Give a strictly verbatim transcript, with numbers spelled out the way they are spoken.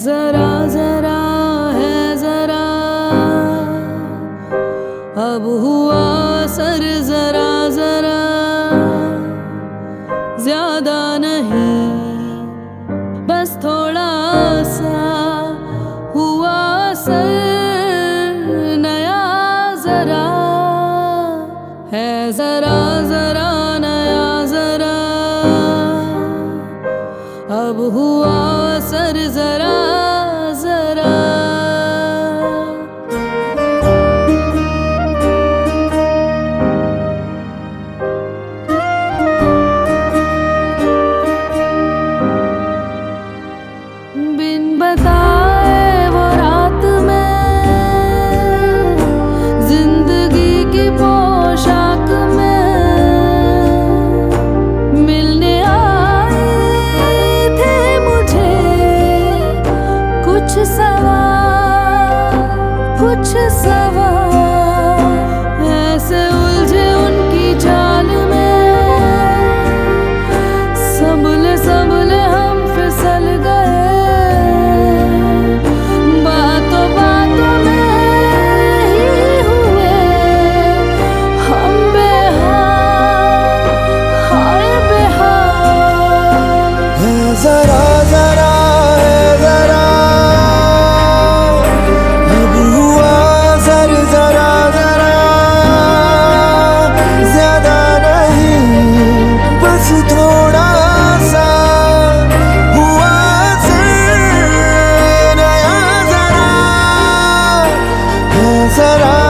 जरा जरा है जरा, अब हुआ सर जरा जरा, ज्यादा नहीं बस थोड़ा सा हुआ सर, नया जरा है जरा जरा नया जरा, अब हुआ सर जरा जरा। बिन बताए वो रात में जिंदगी की पोशाक में मिलने आए थे मुझे कुछ सवाल कुछ सवाल, ऐसे उलझे उनकी चाल में, सबले सबले हम फिसल गए, बातों बातों में ही हुए हम बेहाल, हाय बेहाल। है जरा जरा है जरा, अब हुआ सर जरा जरा, ज्यादा नहीं बस थोड़ा सा हुआ सर, नया जरा है जरा